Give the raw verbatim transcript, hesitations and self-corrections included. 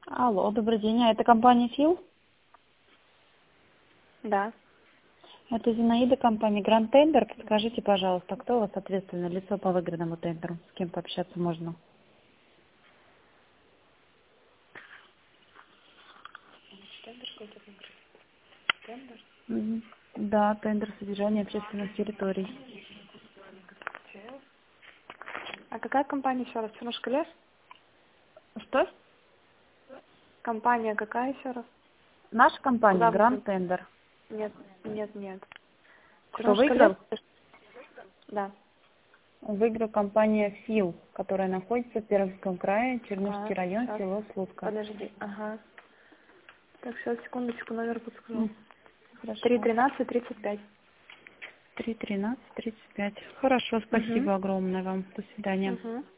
Алло, добрый день. А это компания Фил? Да. Это Зинаида, компания Гранд Тендер. Подскажите, пожалуйста, кто у вас ответственное лицо по выигранному тендеру? С кем пообщаться можно? Тендер какой-то конкретный. Тендер? Мгм. Да, тендер содержания общественных территорий. Че? А какая компания еще раз? Чернушка лес? Что? Компания какая еще раз? Наша компания Куда вы? Гранд Тендер. Нет, нет, нет. Кто Чернушка лес? выиграл? Да. Выиграла компания Фил, которая находится в Пермском крае, Чернушский А, район, сейчас. село Слутка. Подожди. Ага. Так, сейчас, секундочку, номер подскажу. М, Три Хорошо. тринадцать тридцать пять. три тринадцать тридцать пять. Хорошо, Угу. спасибо огромное вам. До свидания. Угу.